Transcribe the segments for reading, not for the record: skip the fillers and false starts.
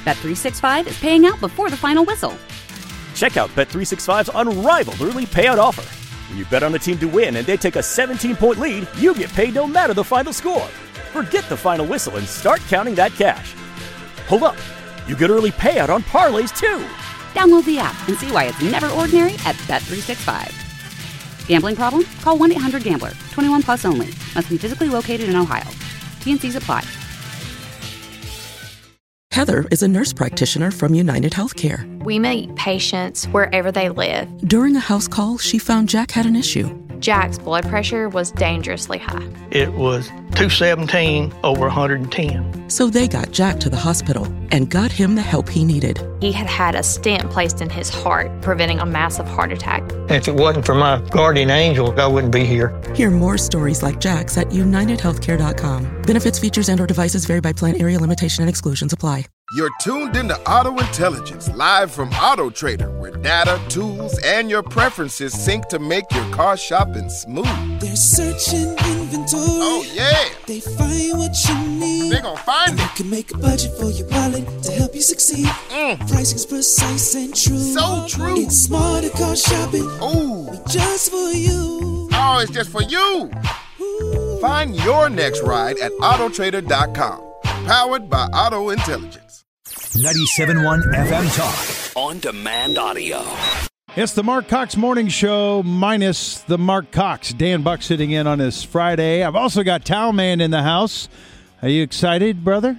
Bet365 is paying out before the final whistle. Check out Bet365's unrivaled early payout offer. When you bet on a team to win and they take a 17-point lead, you get paid no matter the final score. Forget the final whistle and start counting that cash. Hold up. You get early payout on parlays, too. Download the app and see why it's never ordinary at Bet365. Gambling problem? Call 1-800-GAMBLER. 21 plus only. Must be physically located in Ohio. T&Cs apply. Heather is a nurse practitioner from United Healthcare. We meet patients wherever they live. During a house call, she found Jack had an issue. Jack's blood pressure was dangerously high. It was 217 over 110. So they got Jack to the hospital and got him the help he needed. He had had a stent placed in his heart, preventing a massive heart attack. If it wasn't for my guardian angel, I wouldn't be here. Hear more stories like Jack's at UnitedHealthcare.com. Benefits, features, and/or devices vary by plan, area, limitation, and exclusions apply. You're tuned into Auto Intelligence, live from Auto Trader, where data, tools, and your preferences sync to make your car shopping smooth. They're searching inventory. Oh, yeah. They find what you need. They're gonna find it. You can make a budget for your wallet to help you succeed. Pricing's precise and true. So true. It's smarter car shopping. Ooh. Just for you. Oh, it's just for you. Ooh. Find your next ride at Autotrader.com. Powered by Auto Intelligence. 97.1 FM Talk. On-demand audio. It's the Mark Cox Morning Show minus the Mark Cox. Dan Buck sitting in on this Friday. I've also got Towel Man in the house. Are you excited, brother?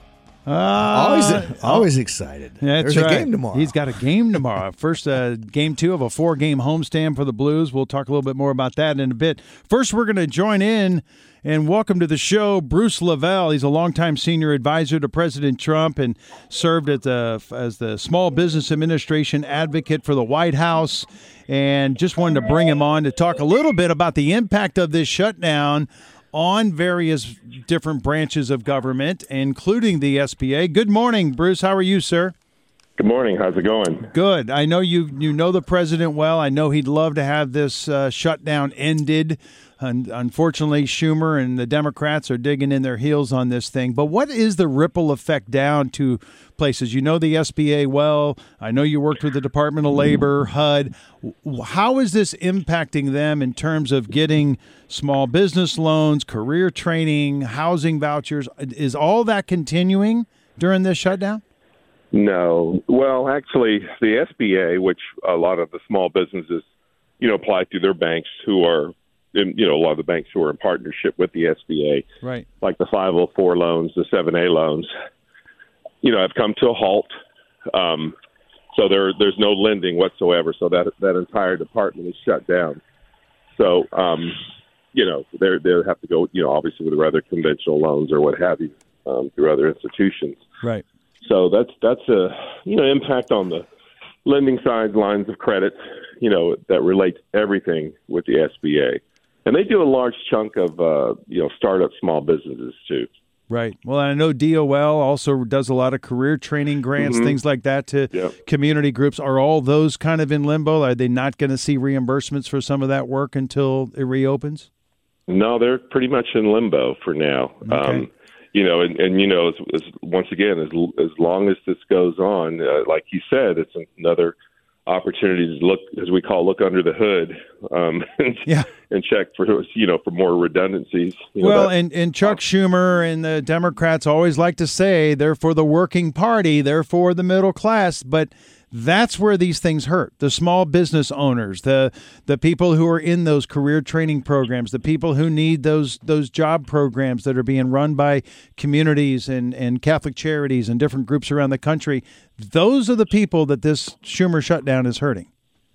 Always excited. That's There's right. a game tomorrow. He's got a game tomorrow. First, game 2 of a 4-game homestand for the Blues. We'll talk a little bit more about that in a bit. First, we're going to join in and welcome to the show Bruce Lavelle. He's a longtime senior advisor to President Trump and served as the Small Business Administration advocate for the White House. And just wanted to bring him on to talk a little bit about the impact of this shutdown on various different branches of government, including the SBA. Good morning, Bruce. How are you, sir? Good morning. How's it going? Good. I know you know the president well. I know he'd love to have this shutdown ended. Unfortunately, Schumer and the Democrats are digging in their heels on this thing. But what is the ripple effect down to places? You know the SBA well. I know you worked with the Department of Labor, HUD. How is this impacting them in terms of getting small business loans, career training, housing vouchers? Is all that continuing during this shutdown? No. Well, actually, the SBA, which a lot of the small businesses, apply through their banks who are, a lot of the banks who are in partnership with the SBA, right? Like the 504 loans, the 7A loans, have come to a halt. So there's no lending whatsoever. So that entire department is shut down. So, they have to go, obviously with rather conventional loans or what have you, through other institutions. Right. So that's a, impact on the lending side, lines of credit, that relates everything with the SBA. And they do a large chunk of, startup small businesses too. Right. Well, I know DOL also does a lot of career training grants, things like that to community groups. Are all those kind of in limbo? Are they not going to see reimbursements for some of that work until it reopens? No, they're pretty much in limbo for now. Okay. As once again, as long as this goes on, like you said, it's another opportunity to look under the hood, and check for more redundancies. And Chuck Schumer and the Democrats always like to say they're for the working party, they're for the middle class, but that's where these things hurt. The small business owners, the people who are in those career training programs, the people who need those job programs that are being run by communities and Catholic charities and different groups around the country. Those are the people that this Schumer shutdown is hurting.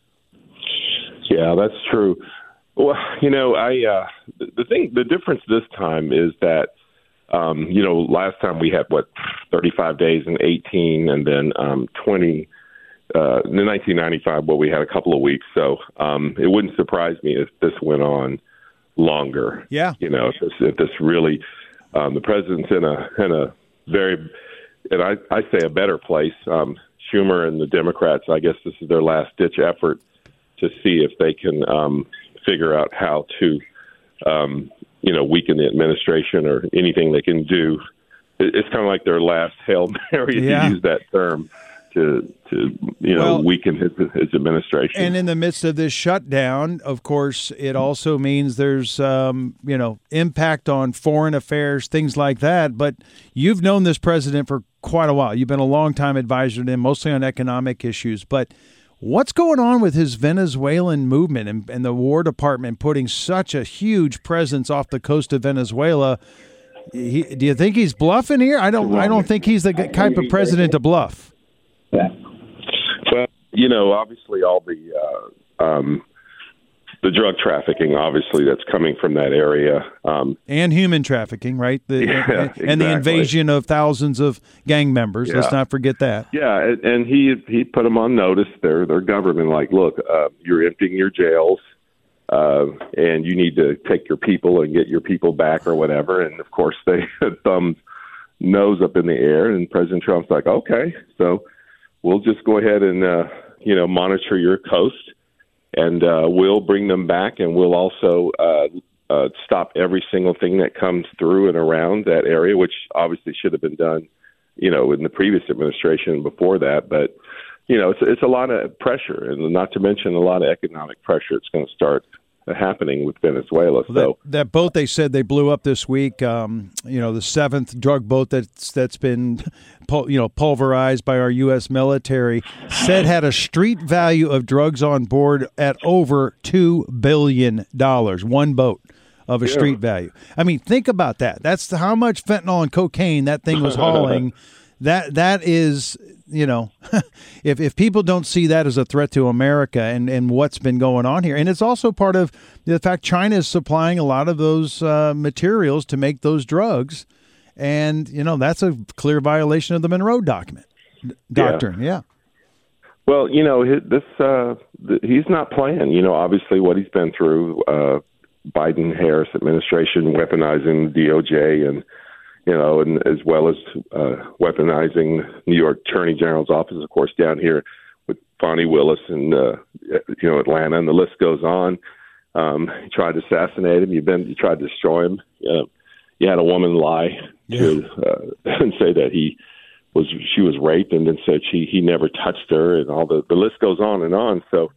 Yeah, that's true. Well, the difference this time is that, last time we had 35 days in 18 and then 20. In 1995, we had a couple of weeks, so it wouldn't surprise me if this went on longer. Yeah, if this really, the president's in a very, and I say a better place. Schumer and the Democrats, I guess this is their last ditch effort to see if they can figure out how to, weaken the administration or anything they can do it's kind of like their last Hail Mary, to use that term, to weaken his administration. And in the midst of this shutdown, of course, it also means there's impact on foreign affairs, things like that. But you've known this president for quite a while. You've been a long-time advisor to him, mostly on economic issues. But what's going on with his Venezuelan movement and the War Department putting such a huge presence off the coast of Venezuela? Do you think he's bluffing here? I don't think he's the type of president to bluff. Well, obviously all the drug trafficking, obviously, that's coming from that area. And human trafficking, right? Exactly. And the invasion of thousands of gang members. Yeah. Let's not forget that. Yeah, and he put them on notice, their government, like, look, you're emptying your jails, and you need to take your people and get your people back or whatever. And, of course, they thumbs nose up in the air, and President Trump's like, okay, so we'll just go ahead and, monitor your coast, and we'll bring them back, and we'll also stop every single thing that comes through and around that area, which obviously should have been done, in the previous administration before that. But, it's a lot of pressure, and not to mention a lot of economic pressure. It's going to start happening with Venezuela. Well, so that boat they said they blew up this week, the seventh drug boat that's been pulverized by our U.S. military, said had a street value of drugs on board at over $2 billion. One boat of a street value. I mean, think about that. That's how much fentanyl and cocaine that thing was hauling. That is, if people don't see that as a threat to America and what's been going on here. And it's also part of the fact China is supplying a lot of those materials to make those drugs. And, that's a clear violation of the Monroe Doctrine. Yeah. Well, he's not playing, obviously what he's been through, Biden-Harris administration weaponizing the DOJ and as well as weaponizing New York Attorney General's office, of course, down here with Fonnie Willis and, Atlanta, and the list goes on. You tried to assassinate him. You tried to destroy him. You had a woman lie to and say that she was raped, and then said he never touched her, and all the list goes on and on. So,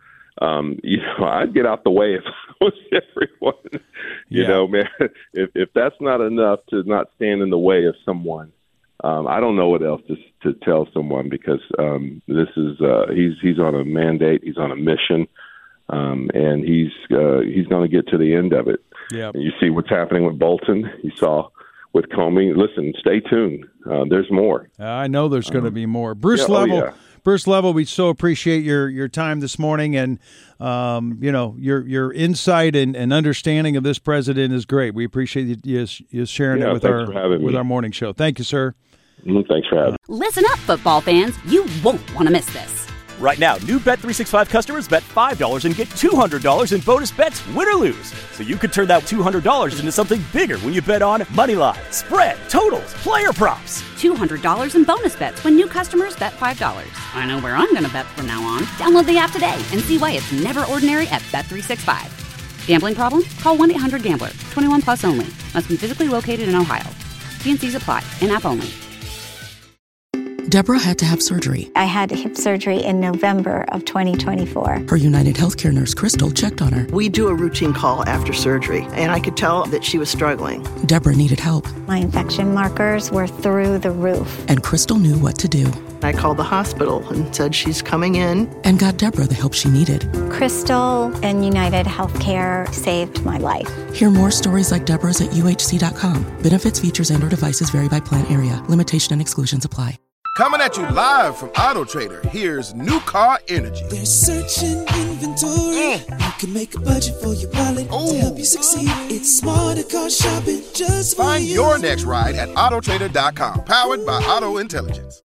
I'd get out the way if I was everyone. Man, if that's not enough to not stand in the way of someone, I don't know what else to tell someone, because this is he's on a mandate, he's on a mission, and he's going to get to the end of it. Yeah, you see what's happening with Bolton. You saw with Comey. Listen, stay tuned. There's more. I know there's going to be more. Bruce Level. Bruce Level, we so appreciate your time this morning, and your insight and understanding of this president is great. We appreciate you sharing it with our morning show. Thank you, sir. Thanks for having me. Listen up, football fans. You won't want to miss this. Right now, new Bet365 customers bet $5 and get $200 in bonus bets, win or lose. So you could turn that $200 into something bigger when you bet on moneyline, spread, totals, player props. $200 in bonus bets when new customers bet $5. I know where I'm going to bet from now on. Download the app today and see why it's never ordinary at Bet365. Gambling problem? Call 1-800-GAMBLER. 21 plus only. Must be physically located in Ohio. T&Cs apply. In-app only. Deborah had to have surgery. I had hip surgery in November of 2024. Her United Healthcare nurse, Crystal, checked on her. We do a routine call after surgery, and I could tell that she was struggling. Deborah needed help. My infection markers were through the roof. And Crystal knew what to do. I called the hospital and said she's coming in. And got Deborah the help she needed. Crystal and United Healthcare saved my life. Hear more stories like Deborah's at UHC.com. Benefits, features, and/or devices vary by plan area. Limitation and exclusions apply. Coming at you live from Auto Trader, here's New Car Energy. They're searching inventory. You can make a budget for your wallet to help you succeed. It's smarter car shopping just for you. Find your next ride at Autotrader.com. Powered by Auto Intelligence.